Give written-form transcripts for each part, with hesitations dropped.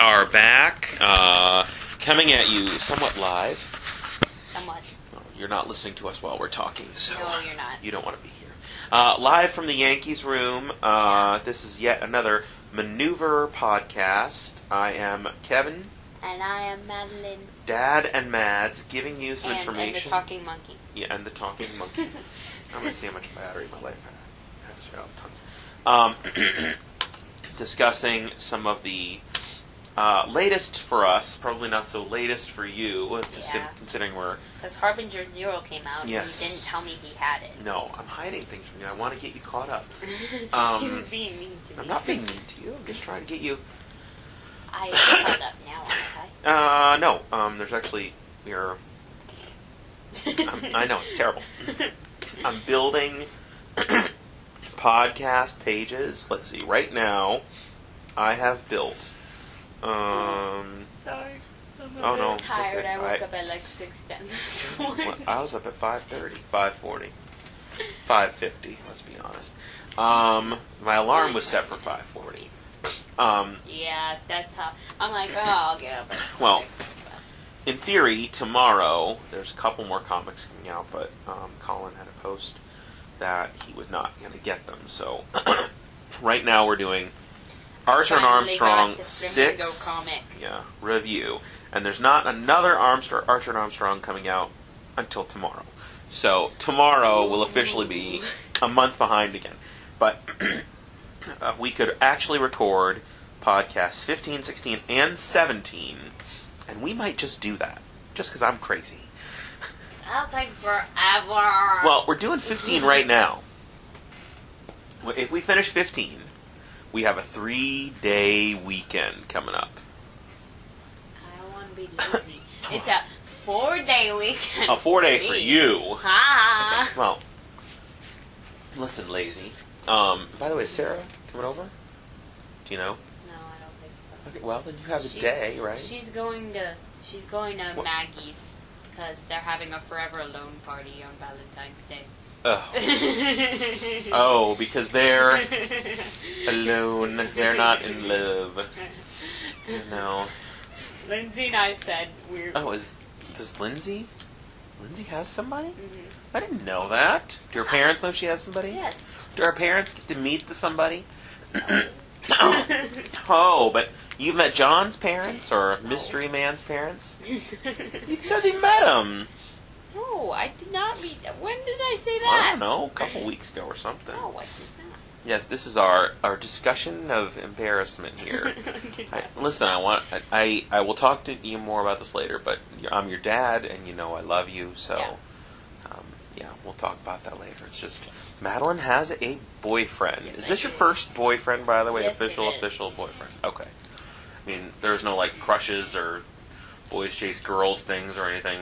are back, coming at you somewhat live. Somewhat. You're not listening to us while we're talking, so No, you're not. you don't want to be here. Live from the Yankees room, this is yet another Maneuver podcast. I am Kevin. And I am Madeline. Dad and Mads giving you some information. And the talking monkey. Yeah, and the talking monkey. I'm going to see how much battery my life has. Tons. Discussing some of the latest for us, probably not so latest for you, considering we're... Because Harbinger Zero came out, yes. And you didn't tell me he had it. No, I'm hiding things from you. I want to get you caught up. He was being mean to me. I'm not being mean to you. I'm just trying to get you... I am caught up now, aren't I? No. There's actually... We're... I know, it's terrible. I'm building podcast pages. Let's see. Right now, I have built... Sorry. Oh, no. Tired. Okay. I woke up at like 6:10 this morning. Well, I was up at 5:30, 5:40, 5:50. Let's be honest. My alarm was set for 5:40. Yeah, that's how. I'm like, oh, I'll get up at 6. Well, in theory, tomorrow there's a couple more comics coming out, but Colin had a post that he was not going to get them. So right now we're doing Archer and Armstrong 6 comic. Review. And there's not another Archer and Armstrong coming out until tomorrow. So tomorrow will officially be a month behind again. But we could actually record podcasts 15, 16, and 17. And we might just do that. Just because I'm crazy. That'll take forever. Well, we're doing 15 right now. If we finish 15... we have a 3-day weekend coming up. I don't want to be lazy. It's a 4-day weekend. A 4-day for you. Ha! Well, listen, lazy. By the way, is Sarah coming over? Do you know? No, I don't think so. Okay, well, then you have a day, right? She's going to Maggie's because they're having a Forever Alone party on Valentine's Day. Oh, because they're alone. They're not in love. No. Lindsay and I said we're... Oh, does Lindsay? Lindsay has somebody? Mm-hmm. I didn't know that. Do her parents know she has somebody? Yes. Do her parents get to meet somebody? Oh, but you've met John's parents or Mystery Man's parents? You said you met them. No, I did not meet them. When did I say I that? don't know, a couple weeks ago or something. No, I did not. Yes, this is our discussion of embarrassment here. Listen, I will talk to you more about this later, but I'm your dad, and you know I love you, so yeah, we'll talk about that later. It's just Madeline has a boyfriend. Yes, is this your first boyfriend, by the way? Yes, official it is. boyfriend. Okay. I mean, there's no like crushes or boys chase girls things or anything.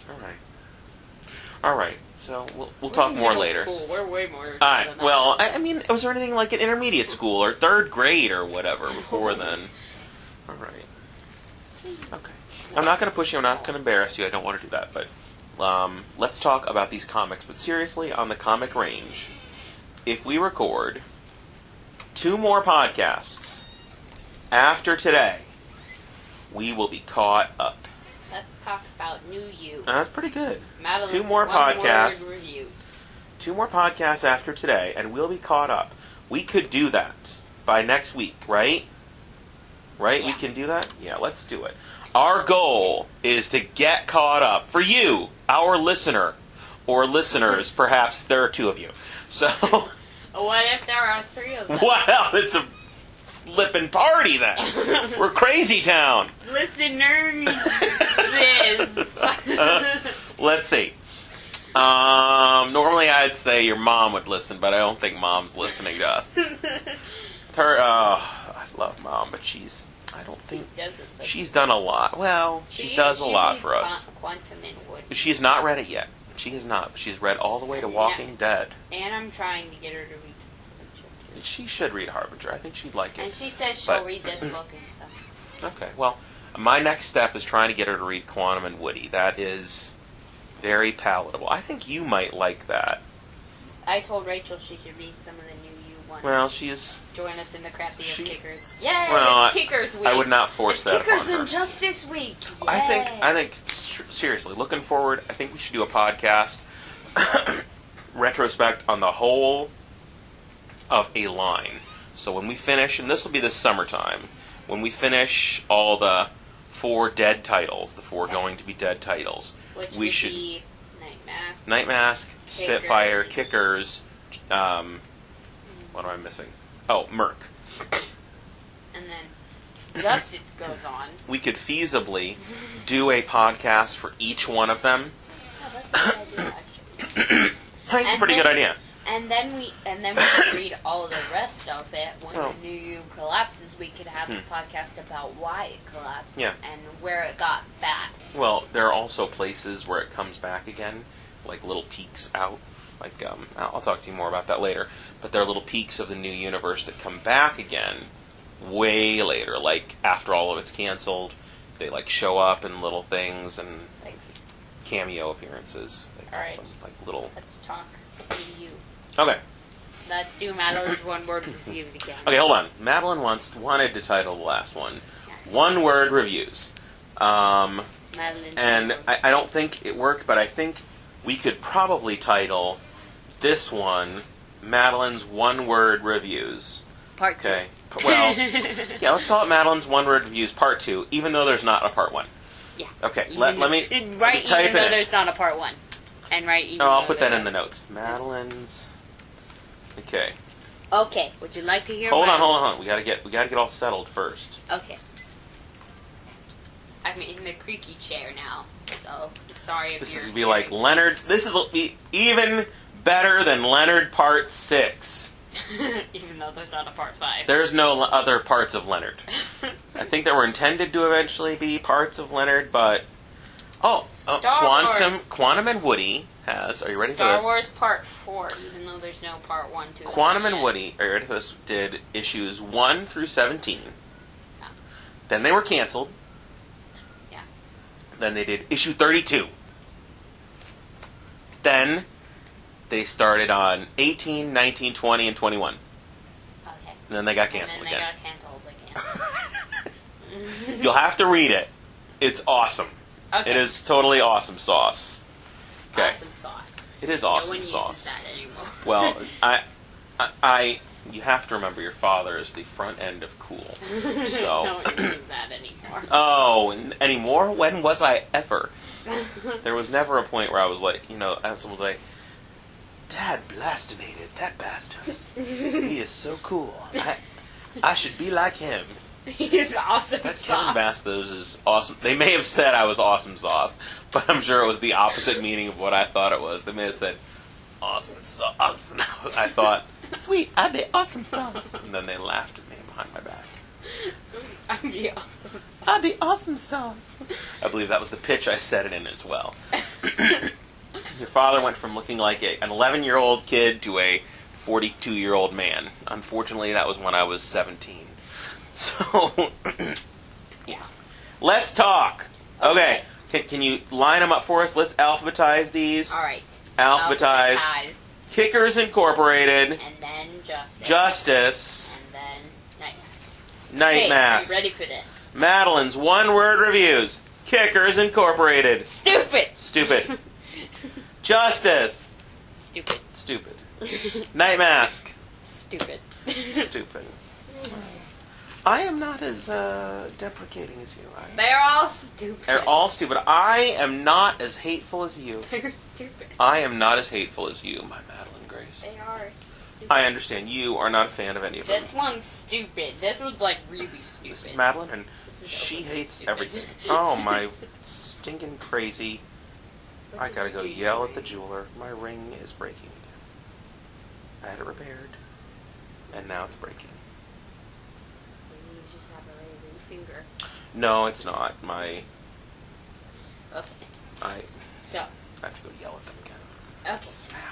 All right. So we'll talk more later. School. We're way more. All right. Well, I mean, was there anything like in intermediate school or third grade or whatever before then? All right. Okay. I'm not going to push you. I'm not going to embarrass you. I don't want to do that. But let's talk about these comics. But seriously, on the comic range, if we record 2 more podcasts after today, we will be caught up. Let's talk about New You. That's pretty good. Madeline's 2 more podcasts. Reviews. 2 more podcasts after today, and we'll be caught up. We could do that by next week, right? Right? Yeah. We can do that? Yeah, let's do it. Our goal is to get caught up for you, our listener, or listeners, perhaps there are 2 of you. So, What if there are 3 of them? well, it's a slippin' party then. We're Crazy Town. Listeners. Let's see. Normally I'd say your mom would listen, but I don't think mom's listening to us. I love mom, but I don't think she's done a lot. Well, she does a lot for us. Quantum and Wood. She's not read it yet. She has not. She's read all the way to Walking Dead. And I'm trying to get her to read Harbinger. She should read Harbinger. I think she'd like it. And she says she'll read this book and stuff. Okay, well, my next step is trying to get her to read Quantum and Woody. That is very palatable. I think you might like that. I told Rachel she should read some of the New You ones. Well, she's... Join us in the crappiest She- Kickers. Yay! Well, It's Kickers Week. I would not force it's that Kickers upon her. Injustice Week. Yay. I think, seriously, looking forward, I think we should do a podcast retrospect on the whole of a line. So when we finish, and this will be the summertime, when we finish all the 4 dead titles, the 4 going to be dead titles, Which we would should be Night Mask. Night Mask, Spitfire, Kickers, what am I missing? Oh, Merc. And then Justice goes on. We could feasibly do a podcast for each one of them. Oh, that's a good idea, actually. I think it's a pretty good idea. And then we could read all of the rest of it. When Oh. the New collapses, we could have a podcast about why it collapsed Yeah. and where it got back. Well, there are also places where it comes back again, like little peaks out. Like, I'll talk to you more about that later. But there are little peaks of the new universe that come back again way later. Like, after all of it's canceled, they, like, show up in little things and Like, cameo appearances. They call Alright. them, like, little... let's talk EU. Okay. Let's do Madeline's one-word reviews again. Okay, hold on. Madeline wanted to title the last one Yes. One-Word Reviews. Madeline's And one-word. I don't think it worked, but I think we could probably title this one Madeline's One-Word Reviews. Part 2. Okay. Well, yeah, let's call it Madeline's One-Word Reviews Part 2, even though there's not a Part 1. Yeah. Okay, let me Right, type even though it. there's not a part 1. And right, even Oh, I'll though put that there in the was. notes. Madeline's... Okay. Okay, would you like to hear Hold my... on. We gotta get all settled first. Okay. I'm in the creaky chair now, so sorry if This you're... is be like Leonard. This is be even better than Leonard Part 6. Even though there's not a part 5. There's no other parts of Leonard. I think there were intended to eventually be parts of Leonard, but Star Quantum Wars. Quantum and Woody has. Are you ready for Star this? Wars Part 4, even though there's no Part 1 to it. Quantum and yet. Woody, are you ready for this? Did issues 1 through 17. Yeah. Then they were canceled. Yeah. Then they did issue 32. Then they started on 18, 19, 20, and 21. Okay. And then they got And canceled then they again. got canceled again. You'll have to read it. It's awesome. Okay. It is totally awesome sauce. Okay. Awesome sauce. It is No awesome one uses sauce. that anymore. Well, you have to remember your father is the front end of cool. So, no one uses that anymore. Anymore? When was I ever? There was never a point where I was like, someone was like, Dad blastinated that bastard. He is so cool. I should be like him. He's awesome That sauce. Kevin Bastos is awesome. They may have said I was awesome sauce, but I'm sure it was the opposite meaning of what I thought it was. They may have said awesome sauce, and I thought, sweet, I did awesome sauce. And then they laughed at me behind my back. I'd be awesome sauce. I did awesome sauce. I believe that was the pitch I said it in as well. Your father went from looking like an 11-year-old kid to a 42-year-old man. Unfortunately, that was when I was 17. So, yeah. Let's talk. Okay. Can you line them up for us? Let's alphabetize these. All right. Alphabetize. Kickers Incorporated. And then Justice. Justice. And then Night Mask. Night Okay, Mask. are you ready for this? Madeline's One-Word Reviews. Kickers Incorporated. Stupid. Stupid. Justice. Stupid. Stupid. Night Mask. Stupid. Stupid. I am not as deprecating as you. They're all stupid. They're all stupid. I am not as hateful as you. They're stupid. I am not as hateful as you, my Madeline Grace. They are stupid. I understand you are not a fan of any of them. This one's stupid. This one's like really stupid. This is Madeline, and This is she openly hates stupid. everything. Oh, my stinking crazy. I gotta go yell at the jeweler. My ring is breaking again. I had it repaired, and now it's breaking. You just have a raising finger. No, it's not. Okay. I So, have to go yell at them again. okay.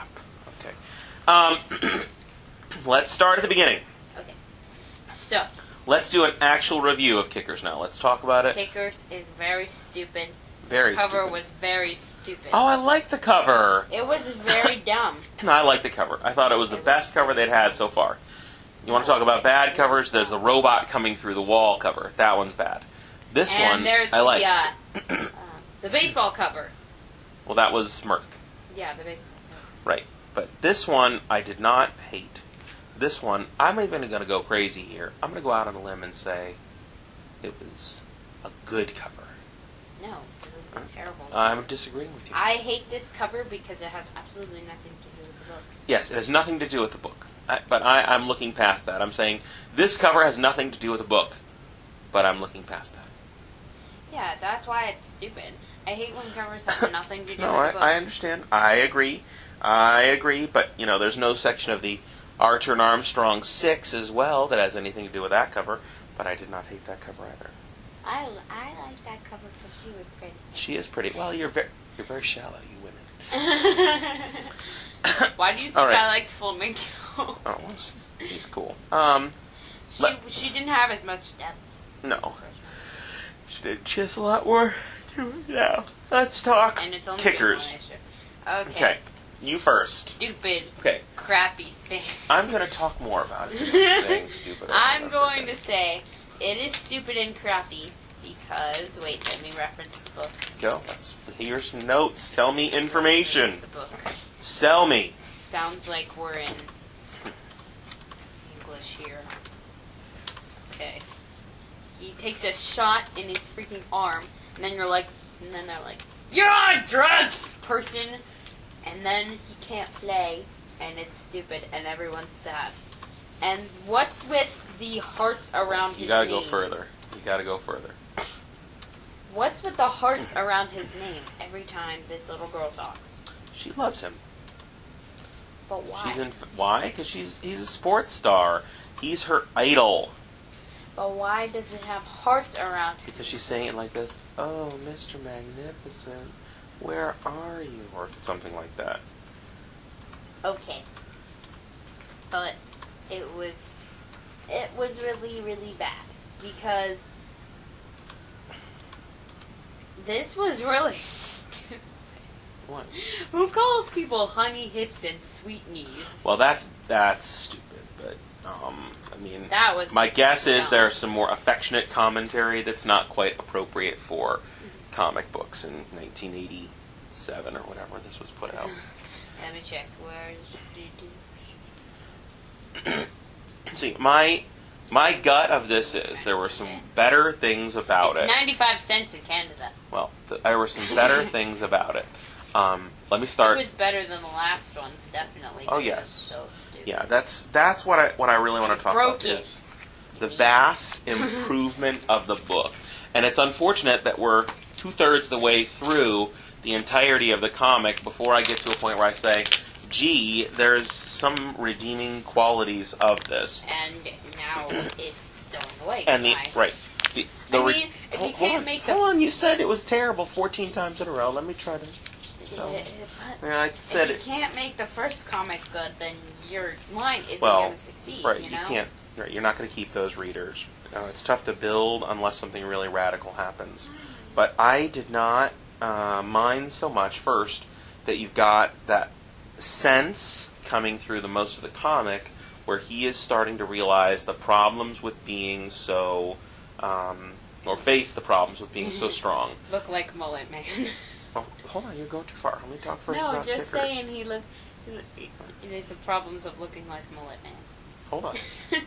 Snap. Okay. Let's start at the beginning. Okay. So, Let's do an actual review of Kickers now. Let's talk about it. Kickers is very stupid. Very Cover stupid. was very stupid. Oh, I like the cover. It was very dumb. I like the cover. I thought it was the best cover they'd had so far. You want to talk about bad covers? There's the robot coming through the wall cover. That one's bad. This one, there's I like. The baseball cover. Well, that was Smirk. Yeah, the baseball cover. Right. But this one, I did not hate. This one, I'm even going to go crazy here. I'm going to go out on a limb and say it was a good cover. No, it was a terrible cover. I'm disagreeing with you. I hate this cover because it has absolutely nothing to do with the book. Yes, it has nothing to do with the book. But I'm looking past that. I'm saying this cover has nothing to do with the book. But I'm looking past that. Yeah, that's why it's stupid. I hate when covers have nothing to do with the book. I understand. I agree. But, there's no section of the Archer and Armstrong 6 as well that has anything to do with that cover. But I did not hate that cover either. I like that cover because she was pretty. She is pretty. Well, you're very shallow, you women. Why do you think right. I liked Flamingo? Oh, well, she's cool. She didn't have as much depth. No. She has a lot more to it now. Let's talk And it's only kickers. Okay. You first. Stupid. Okay. Crappy thing. I'm going to talk more about it. Saying stupid. I'm going to say it is stupid and crappy because, wait, let me reference the book. Go. Let's hear some notes. Tell me information. The book. Sell me. Sounds like we're in English here. Okay. He takes a shot in his freaking arm, and then they're like, you're on drugs, person! And then he can't play, and it's stupid, and everyone's sad. And what's with the hearts around his name? You gotta go further. What's with the hearts around his name every time this little girl talks? She loves him. But why? Why? Because he's a sports star. He's her idol. But why does it have hearts around it? Because she's saying it like this, oh, Mr. Magnificent, where are you? Or something like that. Okay. But it was really, really bad. Because this was really stupid. What? Who calls people honey hips and sweet knees? Well, that's stupid, but, that was my guess is dumb. there's some more affectionate commentary that's not quite appropriate for comic books in 1987 or whatever this was put out. Let me check. Where is it? See, my gut of this is there were some better things about It's it. 95 cents in Canada. Well, there were some better things about it. Let me start. It was better than the last ones, definitely. Oh, It yes. was so stupid. Yeah, that's what I really want to talk about is the vast improvement of the book. And it's unfortunate that we're 2/3 the way through the entirety of the comic before I get to a point where I say, gee, there's some redeeming qualities of this. And now it's stolen away. And if you can't make hold on, you said it was terrible 14 times in a row. Let me try to... Yeah, I said if it. you can't make the first comic good, then your line isn't Well, going to succeed. right, you know? can't. Right, you're not going to keep those readers. It's tough to build unless something really radical happens. But I did not mind so much, first, that you've got that sense coming through the most of the comic where he is starting to realize the problems with being so, or face the problems with being so strong. Look like Mullet Man. Oh, hold on, you're going too far. Let me talk first No, about just kickers. saying there's the problems of looking like Mullet Man. Hold on.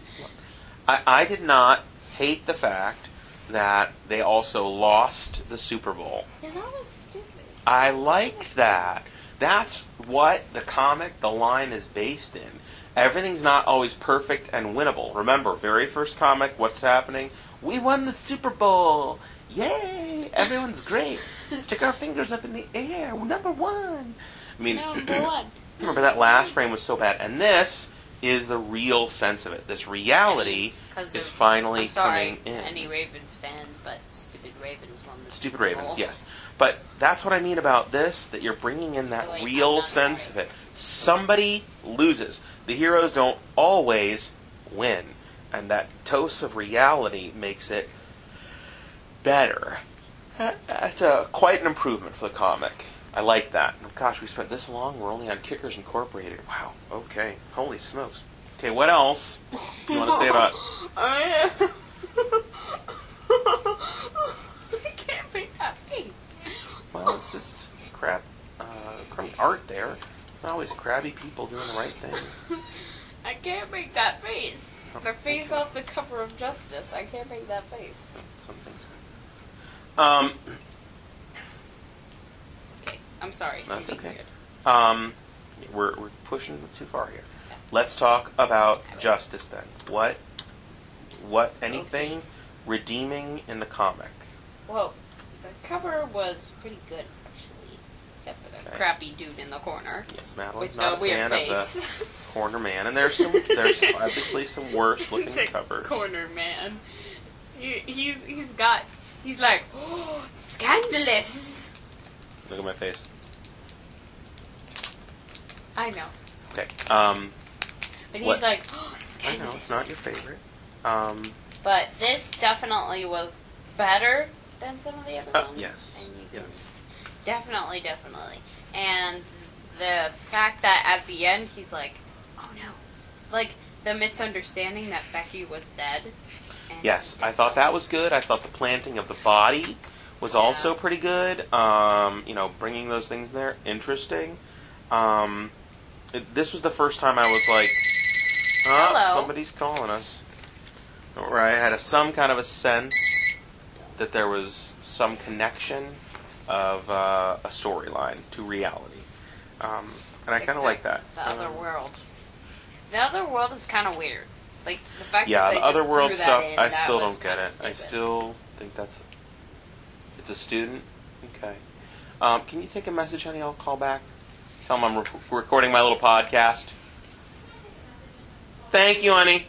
I did not hate the fact that they also lost the Super Bowl. Yeah, that was stupid. I liked that. That's what the comic, the line is based in. Everything's not always perfect and winnable. Remember, very first comic, what's happening? We won the Super Bowl! Yay! Everyone's great. Stick our fingers up in the air. We're number one. I mean, Number one. remember that last frame was so bad. And this is the real sense of it. This reality is finally I'm sorry, coming in. any Ravens fans, but Stupid Ravens won the Stupid Super Ravens, Bowl. yes. But that's what I mean about this, that you're bringing in that Oh, wait, I'm real not sense sorry. of it. Somebody loses. The heroes don't always win. And that dose of reality makes it better. That's quite an improvement for the comic. I like that. Gosh, we spent this long. We're only on Kickers Incorporated. Wow. Okay. Holy smokes. Okay, what else do you want to say about... I can't make that face. Well, it's just crummy art there. It's not always crabby people doing the right thing. I can't make that face. The face off the cover of Justice. I can't make that face. Some things. Okay, I'm sorry. That's You're being okay. good. We're pushing too far here. Let's talk about Justice then. Anything redeeming in the comic? Well, the cover was pretty good, actually. Except for the crappy dude in the corner. Yes, Madeline's With not no a weird fan face. of the corner man. And there's obviously some worse looking The covers. corner man. He's like, oh, scandalous. Look at my face. I know. Okay. But What? he's like, oh, I scandalous. know, it's not your favorite. But this definitely was better than some of the other ones. Yes. And you Yes. Definitely. And the fact that at the end he's like, oh no. Like, the misunderstanding that Becky was dead. And Yes, I thought that was good. I thought the planting of the body was also pretty good. Bringing those things there, interesting. This was the first time I was like, Hello. somebody's calling us. Where I had some kind of a sense that there was some connection of a storyline to reality. And I kind of like that. The other world. The other world is kind of weird. Like, the fact Yeah, that they the other just world threw that stuff, in, I that still was don't get kinda it. I stupid. still think it's a student. Okay. Can you take a message, honey? I'll call back. Tell them I'm recording my little podcast. Thank you, honey.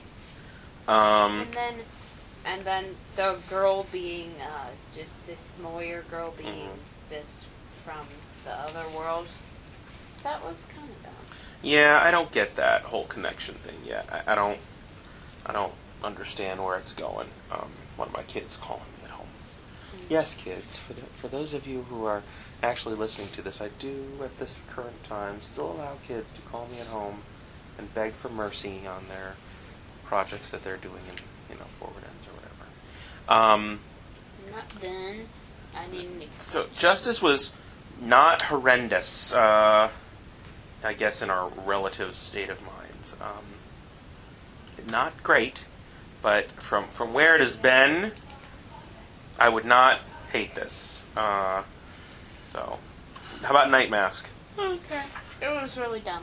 And then the girl being just this lawyer girl being this from the other world. That was kind of dumb. Yeah, I don't get that whole connection thing yet. I don't understand where it's going. One of my kids calling me at home. Yes, kids. For those of you who are actually listening to this, I do at this current time still allow kids to call me at home and beg for mercy on their projects that they're doing in forward ends or whatever. I'm not done. I need an excuse. So Justice was not horrendous. I guess in our relative state of minds. Not great, but from where it has been, I would not hate this. So, how about Night Mask? Okay. It was really dumb.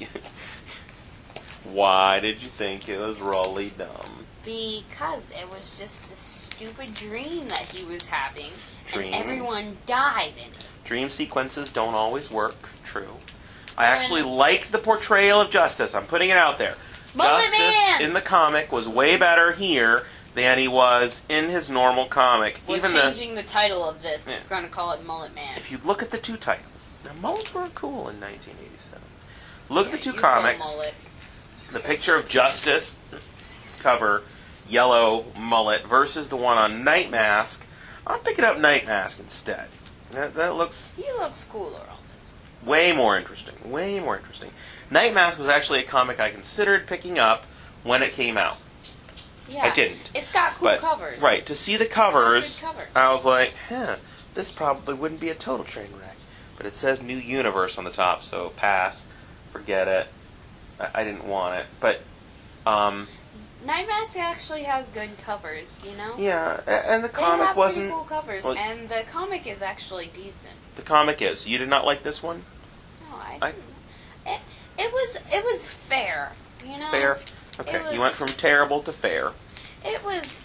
Why did you think it was really dumb? Because it was just the stupid dream that he was having, Dream. and everyone died in it. Dream sequences don't always work. True. I actually liked the portrayal of Justice. I'm putting it out there. Mullet Justice Man! in the comic was way better here than he was in his normal comic. We're Even changing the title of this. Yeah. We're going to call it Mullet Man. if you look at the two titles, now mullets were cool in 1987. Look at the two you go, comics. Mullet. The picture of Justice cover, yellow mullet, versus the one on Night Mask. I'm picking up Night Mask instead. That looks He looks cooler on this. way more interesting. Way more interesting. Night Mask was actually a comic I considered picking up when it came out. Yeah. I didn't. It's got cool But, covers. right, to see the covers, Good covers. I was like, this probably wouldn't be a total train wreck. But it says New Universe on the top, so pass. Forget it. I didn't want it. But, Night Mask actually has good covers, you know? yeah, and the They comic have wasn't... pretty cool covers, well, and the comic is actually decent. The comic is. You did not like this one? No, I I- didn't. It was fair, you know? Fair? Okay, It you went was- from terrible to fair. It was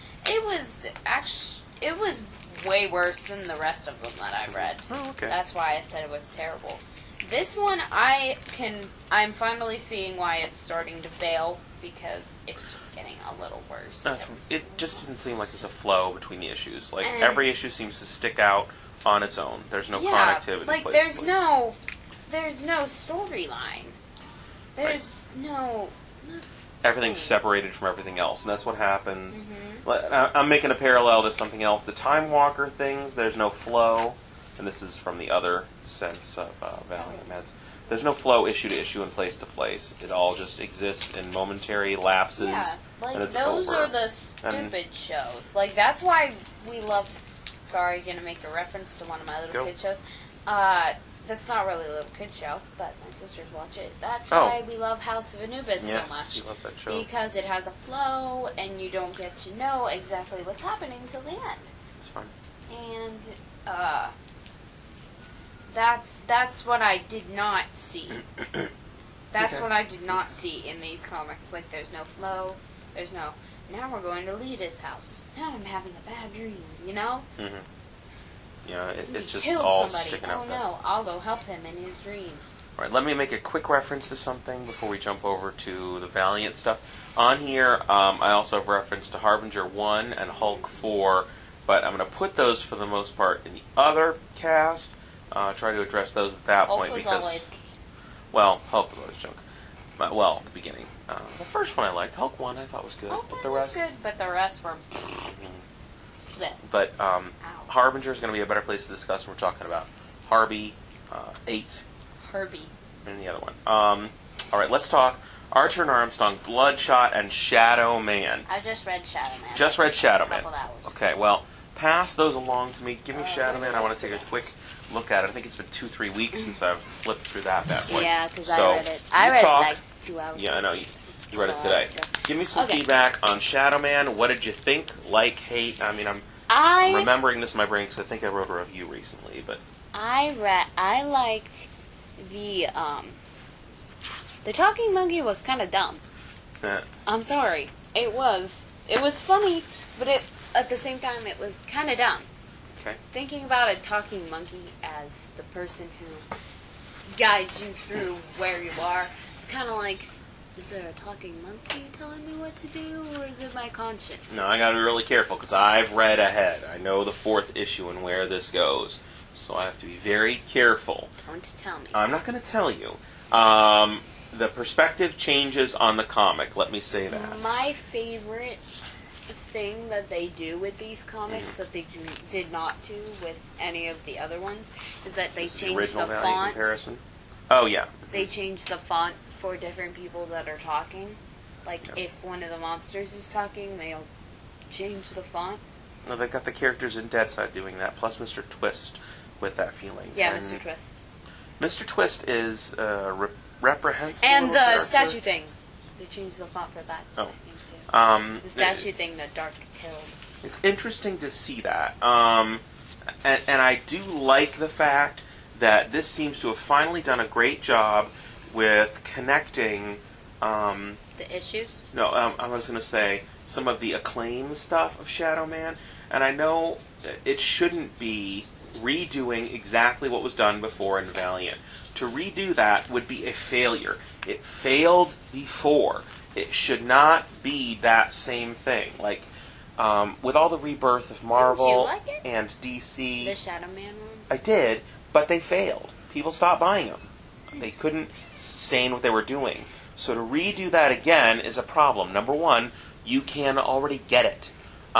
way worse than the rest of them that I read. Oh, okay. That's why I said it was terrible. This one, I'm finally seeing why it's starting to fail, because it's just getting a little worse. It just doesn't seem like there's a flow between the issues. Like, And- every issue seems to stick out on its own. There's no connectivity. like place there's to place. no storyline. There's no. Everything's separated from everything else, and that's what happens. Mm-hmm. I'm making a parallel to something else. The Time Walker things, there's no flow, and this is from the other sense of Valiant Meds. there's no flow issue to issue and place to place. It all just exists in momentary lapses. Yeah, and like it's those over. are the stupid shows. Like that's why we love. Sorry, gonna make a reference to one of my little kid shows. That's not really a little kid show, but my sisters watch it. That's why we love House of Anubis so much. Yes, you love that show. Because it has a flow, and you don't get to know exactly what's happening till the end. It's fun. And that's what I did not see. That's Okay. what I did not see in these comics. Like, there's no flow. There's no, now we're going to Lita's house. Now I'm having a bad dream, you know? Mm-hmm. Yeah, He it's just killed all somebody. sticking Oh out there. no, I'll go help him in his dreams. All right, let me make a quick reference to something before we jump over to the Valiant stuff. On here, I also have reference to Harbinger 1 and Hulk 4, but I'm going to put those for the most part in the other cast. Try to address those at that Hulk point was because, always- well, Hulk was always junk. Well, at the beginning. The first one I liked. Hulk 1 I thought was good. Oh, but the was rest, good, but the rest were... bleh. But Harbinger is going to be a better place to discuss when we're talking about Harvey, 8, Herbie. and the other one. All right, let's talk Archer and Armstrong, Bloodshot, and Shadow Man. I just read Shadow Man. Just read Shadow Man. A couple hours. Okay, well, pass those along to me. Give me Shadow Man. I want to take a quick look at it. I think it's been 2-3 weeks since I've flipped through that bad boy. Yeah, because So, I read it. I you read talk. it like 2 hours Yeah, I ago. know. You read it today. Give me some Okay. feedback on Shadow Man. What did you think? Like, hate? I mean, I'm remembering this in my brain because I think I wrote a review recently, but... I liked the talking monkey was kind of dumb. I'm sorry. It was funny, but at the same time it was kind of dumb. Okay. Thinking about a talking monkey as the person who guides you through where you are, it's kind of like, is there a talking monkey telling me what to do, or is it my conscience? No, I got to be really careful because I've read ahead. I know the 4th issue and where this goes, so I have to be very careful. Don't tell me. I'm not going to tell you. The perspective changes on the comic. Let me say that. My favorite thing that they do with these comics that they did not do with any of the other ones is that they This is the change original the Valiant font. comparison. Oh yeah. They change the font for different people that are talking. Like Yep. if one of the monsters is talking, they'll change the font. No, they've got the characters in Dead Side doing that, plus Mr. Twist with that feeling. Yeah, And Mr. Twist. Mr. Twist is reprehensible. And little the character. statue thing. They changed the font for that. Oh. thing, too. The The statue thing that Dark killed. It's interesting to see that. And I do like the fact that this seems to have finally done a great job with connecting, The issues? I was going to say, some of the acclaim stuff of Shadow Man. And I know it shouldn't be redoing exactly what was done before in Valiant. To redo that would be a failure. It failed before. It should not be that same thing. Like, with all the rebirth of Marvel like it? and DC, The Shadow Man one? I did, but they failed. People stopped buying them. They couldn't sustain what they were doing. So to redo that again is a problem. Number one, you can already get it.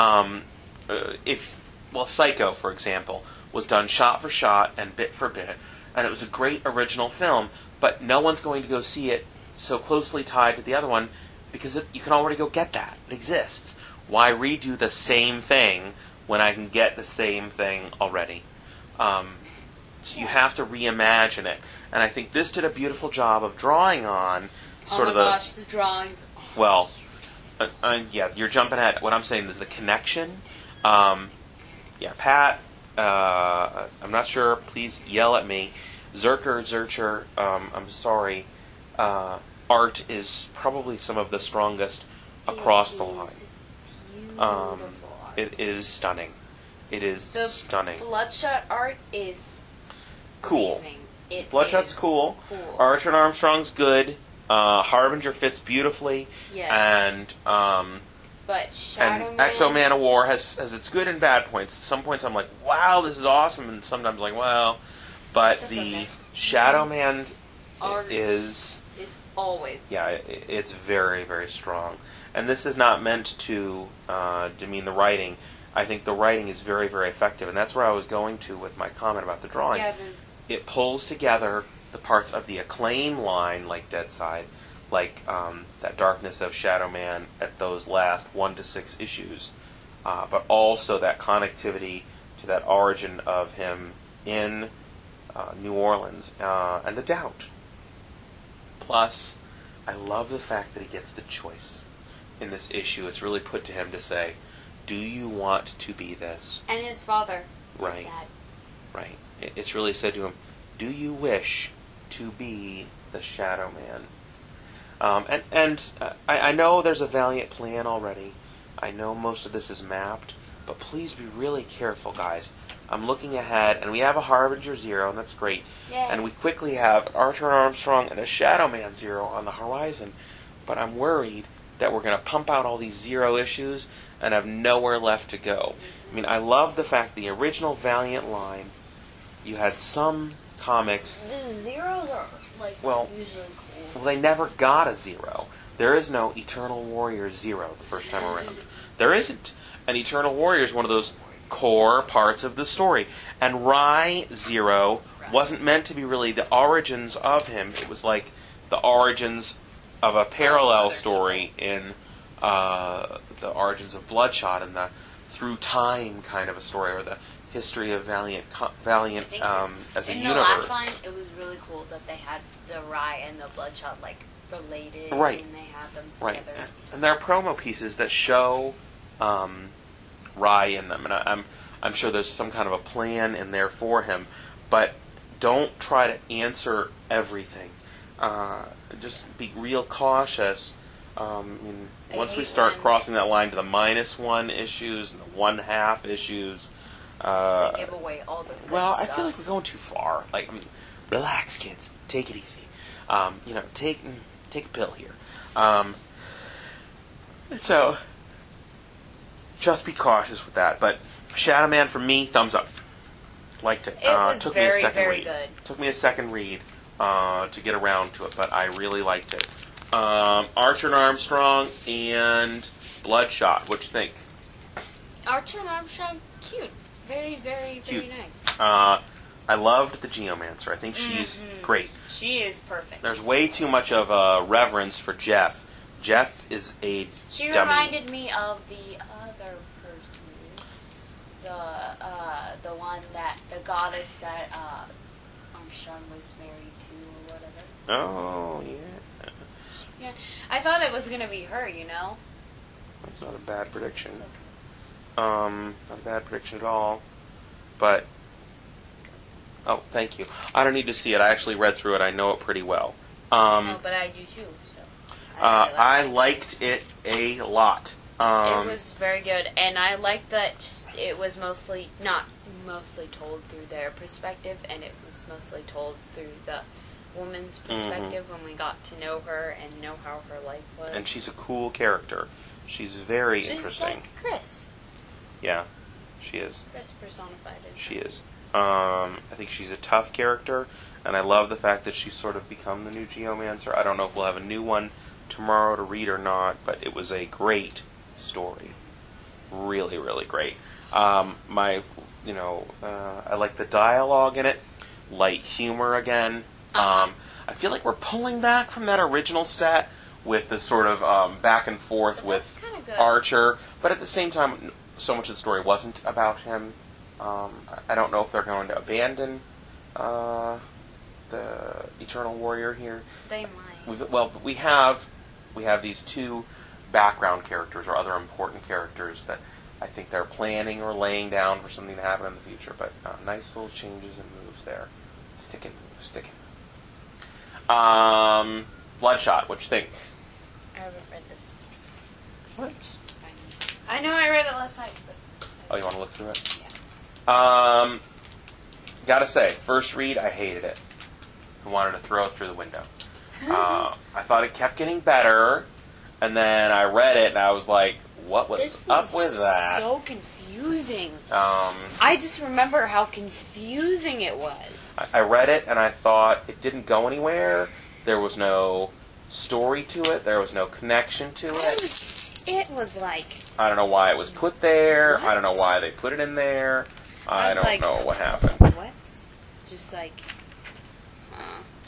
Psycho, for example, was done shot for shot and bit for bit, and it was a great original film, but no one's going to go see it so closely tied to the other one because you can already go get that. It exists. Why redo the same thing when I can get the same thing already? So you have to reimagine it. And I think this did a beautiful job of drawing on sort of the drawings. well, yeah, you're jumping ahead. What I'm saying is the connection. Pat, I'm not sure. Please yell at me. Zurcher, I'm sorry. Art is probably some of the strongest across the line. It is stunning. It is The stunning. Bloodshot art is Cool. amazing. It Bloodshot's is cool. cool. Archer and Armstrong's good. Harbinger fits beautifully. Yes. And But Shadow and Man... Exo Man of War has its good and bad points. At some points I'm like, wow, this is awesome, and sometimes I'm like, well, but That's the okay. Shadow Man Art is, always... yeah, it's very, very strong. And this is not meant to demean the writing. I think the writing is very, very effective, and that's where I was going to with my comment about the drawing. Yeah, It pulls together the parts of the Acclaim line, like Deadside, like that Darkness of Shadow Man at those last 1 to 6 issues, but also that connectivity to that origin of him in New Orleans and the Doubt. Plus, I love the fact that he gets the choice in this issue. It's really put to him to say, do you want to be this? And his father. Right. Dad. Right. It's really said to him, do you wish to be the Shadow Man? I know there's a Valiant plan already. I know most of this is mapped, but please be really careful, guys. I'm looking ahead, and we have a Harbinger Zero, and that's great. Yay. And we quickly have an Archer and Armstrong and a Shadow Man Zero on the horizon. But I'm worried that we're going to pump out all these Zero issues and have nowhere left to go. I mean, I love the fact the original Valiant line, you had some comics... The Zeros are, like, usually cool. Well, they never got a Zero. There is no Eternal Warrior Zero the first time around. There isn't. And Eternal Warrior is one of those core parts of the story. And Rai Zero wasn't meant to be really the origins of him. It was like the origins of a parallel story in the origins of Bloodshot and the through time kind of a story, or the history of Valiant as a universe. In the last line, it was really cool that they had the Rai and the Bloodshot like related, right? And they had them together. Right, and there are promo pieces that show Rai in them, and I'm sure there's some kind of a plan in there for him, but don't try to answer everything. Just be real cautious. Once we start crossing that line to the -1 issues and the 1/2 issues, they give away all the good stuff. I feel like we're going too far. Relax, kids. Take it easy. Take a pill here. So, just be cautious with that. But Shadow Man, for me, thumbs up. Liked it. It was took very, me a second very read. good. Took me a second read to get around to it, but I really liked it. Archer and Armstrong and Bloodshot. What you think? Archer and Armstrong, cute. Very, very, Cute. very nice. I loved the Geomancer. I think she's great. She is perfect. There's way too much of reverence for Jeff. Jeff is a She dummy. reminded me of the other person, the one the goddess that Armstrong was married to or whatever. Oh, yeah. Yeah, I thought it was gonna be her. That's not a bad prediction. It's okay. Not a bad prediction at all. But, oh, thank you. I don't need to see it. I actually read through it. I know it pretty well. But I do too. So I liked it a lot. It was very good, and I liked that it was not mostly told through their perspective, and it was mostly told through the woman's perspective when we got to know her and know how her life was. And she's a cool character. She's very interesting. She's like Chris. Yeah, she is. Chris personified it. She is. I think she's a tough character, and I love the fact that she's sort of become the new Geomancer. I don't know if we'll have a new one tomorrow to read or not, but it was a great story. Really, really great. I like the dialogue in it. Light humor again. I feel like we're pulling back from that original set with the sort of back and forth But with that's kinda good. Archer, but at the same time, so much of the story wasn't about him. I don't know if they're going to abandon the Eternal Warrior here. They might. We have these two background characters or other important characters that I think they're planning or laying down for something to happen in the future. But nice little changes and moves there. Stick it. Bloodshot. What you think? I haven't read this. What? I know I read it last night, but... Oh, you want to look through it? Yeah. Gotta say, first read, I hated it. I wanted to throw it through the window. I thought it kept getting better, and then I read it, and I was like, what was up with that? So confusing. Um, I just remember how confusing it was. I read it, and I thought it didn't go anywhere. There was no story to it. There was no connection to it. It was like... I don't know why it was put there. What? I don't know why they put it in there. I was don't like, know what happened. What? Just like...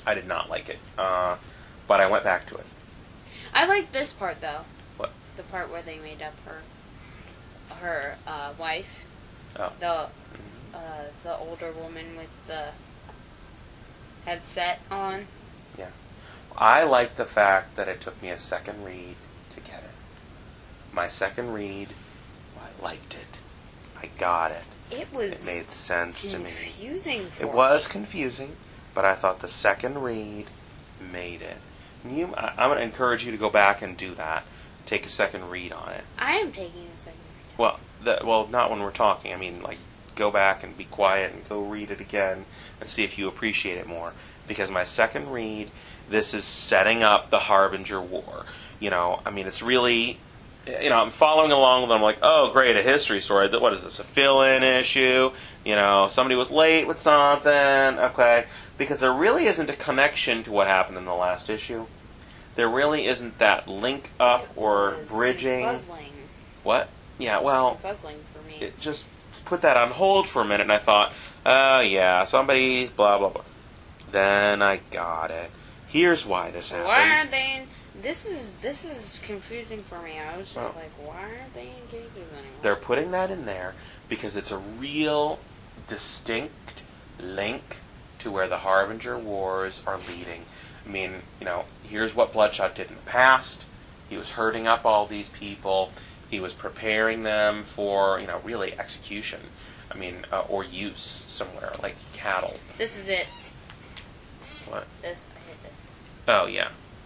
I did not like it. But I went back to it. I like this part though. What? The part where they made up her wife. Oh. The older woman with the headset on. Yeah. I like the fact that it took me a second read to get it. My second read, I liked it. I got it. It was It made sense to me. confusing for It was confusing, but I thought the second read made it. I'm going to encourage you to go back and do that. Take a second read on it. I am taking a second. Well, not when we're talking. I mean, like, go back and be quiet and go read it again and see if you appreciate it more. Because my second read, this is setting up the Harbinger War. I mean, it's really, I'm following along with them. I'm like, oh, great, a history story. What is this, a fill-in issue? Somebody was late with something. Okay. Because there really isn't a connection to what happened in the last issue. There really isn't that link up or bridging. Fuzzling. What? Yeah, well, Fuzzling for me. it just put that on hold for a minute, and I thought, oh, yeah, somebody, blah, blah, blah. Then I got it. Here's why this happened. Why aren't they in... This is confusing for me. I was just like, why aren't they in cages anymore? They're putting that in there because it's a real distinct link to where the Harbinger Wars are leading. I mean, here's what Bloodshot did in the past. He was herding up all these people. He was preparing them for, really execution. I mean, or use somewhere, like cattle. This is it. What? I hit this. Oh, yeah.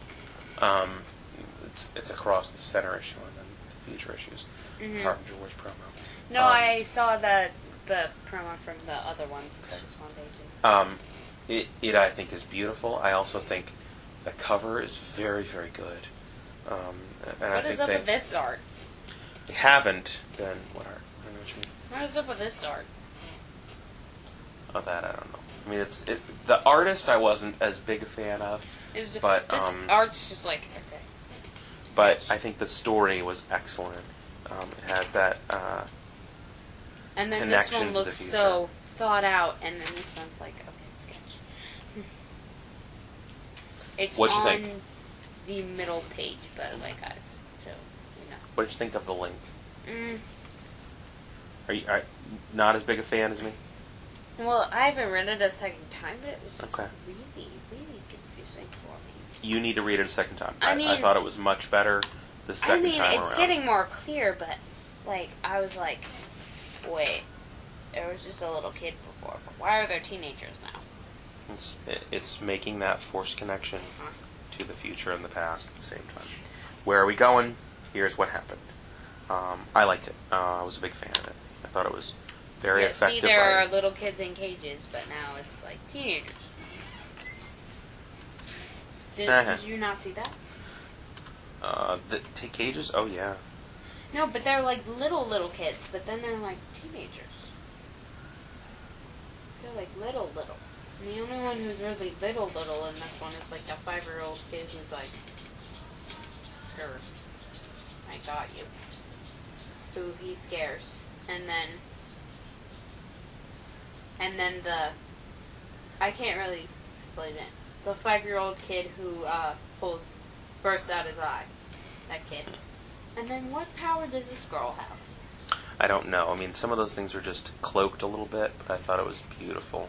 It's across the center issue and then the future issues. Mm-hmm. Harbinger Wars promo. No, I saw the promo from the other ones. Okay. Just one page. It I think is beautiful. I also think the cover is very, very good. And I What think is up with this art? they haven't been what art? I don't know what you mean. What is up with this art? Oh, that I don't know. I mean, the artist I wasn't as big a fan of, but this art's just like okay. but I think the story was excellent. It has that. And then this connection one to the looks future. so thought out, and then this one's like okay, sketch. It's What'd you on think? the middle page, but like us, so What did you think of the link? Mm. Are you not as big a fan as me? Well, I haven't read it a second time, but it was just Okay. really, really confusing for me. You need to read it a second time. I I mean- thought it was much better the second time it's around. getting more clear, but like I was like, wait, there was just a little kid before, but why are there teenagers now? It's making that forced connection Huh. to the future and the past at the same time. Where are we going? Here's what happened. I liked it. I was a big fan of it. I thought it was very Yeah, effective. see, there are writing. little kids in cages, but now it's like teenagers. Did you not see that? The cages? Oh, yeah. No, but they're like little kids, but then they're like teenagers. They're like little. And the only one who's really little in this one is like a 5-year-old kid who's like, sure, I got you. Who he scares. And then I can't really explain it. The 5-year-old kid who bursts out his eye. That kid. And then what power does this girl have? I don't know. I mean, some of those things were just cloaked a little bit, but I thought it was beautiful.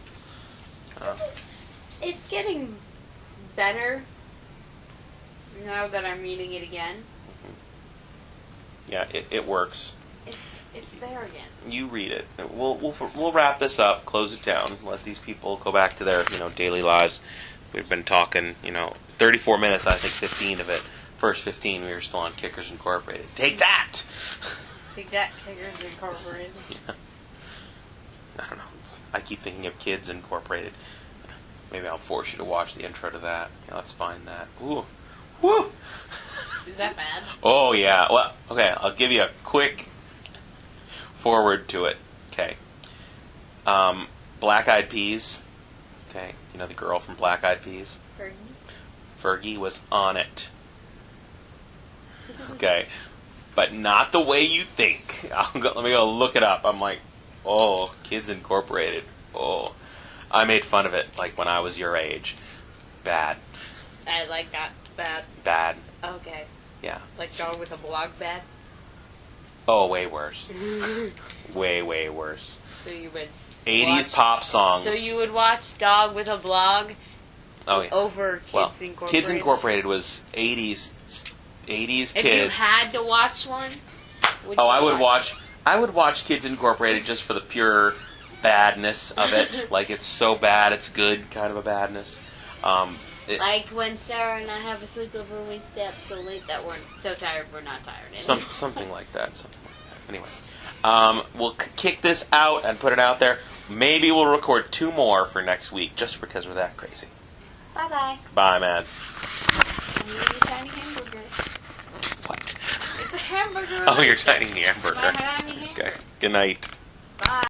It's getting better now that I'm reading it again. Yeah, it works. It's there again. You read it. We'll wrap this up, close it down, let these people go back to their daily lives. We've been talking 34 minutes. I think 15 of it. First 15 we were still on Kickers Incorporated. Take that. Take that, Kickers Incorporated. Yeah. I don't know. I keep thinking of Kids Incorporated. Maybe I'll force you to watch the intro to that. Yeah, let's find that. Ooh, woo. Is that bad? Oh yeah. Well, okay. I'll give you a quick forward to it. Okay. Black Eyed Peas. Okay. You know the girl from Black Eyed Peas? Fergie was on it. Okay. But not the way you think. Let me go look it up. I'm like, Kids Incorporated. I made fun of it like when I was your age. bad. I like that. Bad. Bad. Okay. Yeah. Like Dog with a Blog bad? Oh, way worse. Way, way worse. So you would 80s watch- pop songs. So you would watch Dog with a Blog oh, yeah. over Kids Well, Incorporated? Kids Incorporated was 80s If kids. you had to watch one, would Oh, you I would watch Kids Incorporated just for the pure badness of it. Like, it's so bad, it's good kind of a badness. Like when Sarah and I have a sleepover, we stay up so late that we're so tired we're not tired anymore. Something like that. Anyway, we'll kick this out and put it out there. Maybe we'll record 2 more for next week, just because we're that crazy. Bye-bye. Bye, Mads. I need a tiny hamburger. What? It's a hamburger. Oh, your tiny hamburger. My tiny hamburger. Okay. Good night. Bye.